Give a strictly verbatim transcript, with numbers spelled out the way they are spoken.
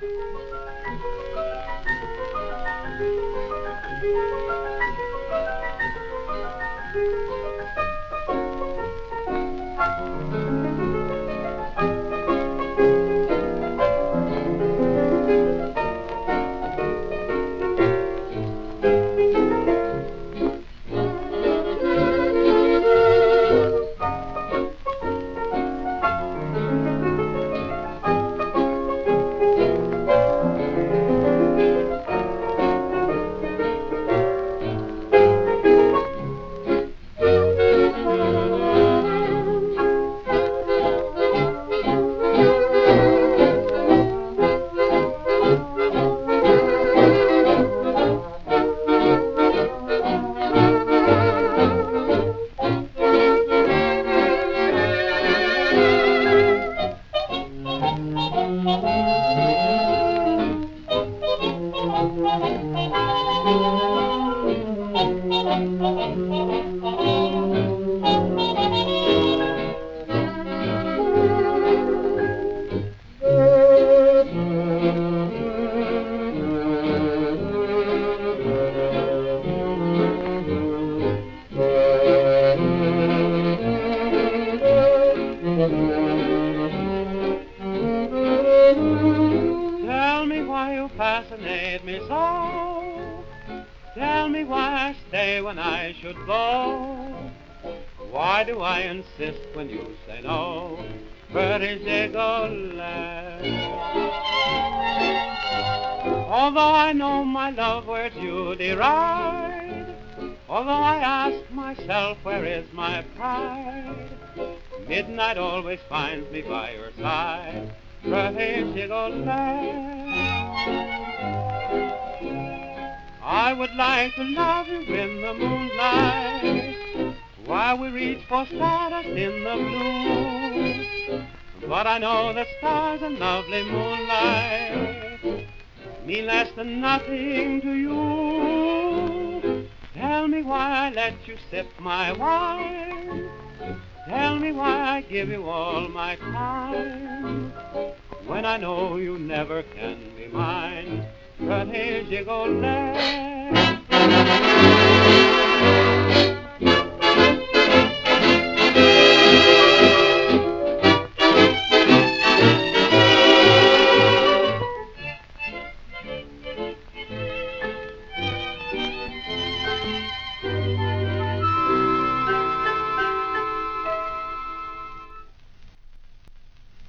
Tell me why you fascinate me so. Tell me why I stay when I should go. Why do I insist when you say no? Pretty Gigolette. Although I know my love words you deride, although I ask myself where is my pride, midnight always finds me by your side. Pretty Gigolette, I would like to love you in the moonlight, while we reach for stardust in the blue. But I know the stars and lovely moonlight mean less than nothing to you. Tell me why I let you sip my wine. Tell me why I give you all my time, when I know you never can be mine. Pretty Gigolette.